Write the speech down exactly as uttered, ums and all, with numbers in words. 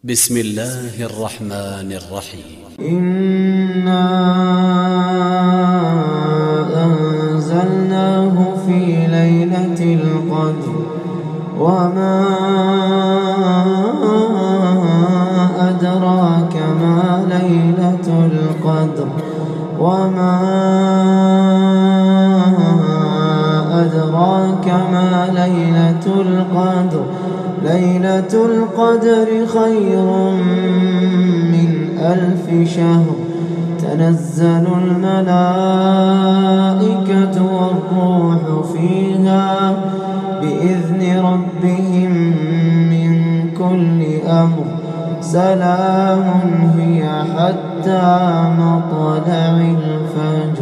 بسم الله الرحمن الرحيم. إنا أنزلناه في ليلة القدر وما أدراك ما ليلة القدر وما أدراك ما ليلة القدر ليلة القدر خير من ألف شهر تنزل الملائكة والروح فيها بإذن ربهم من كل أمر سلام هي حتى مطلع الفجر.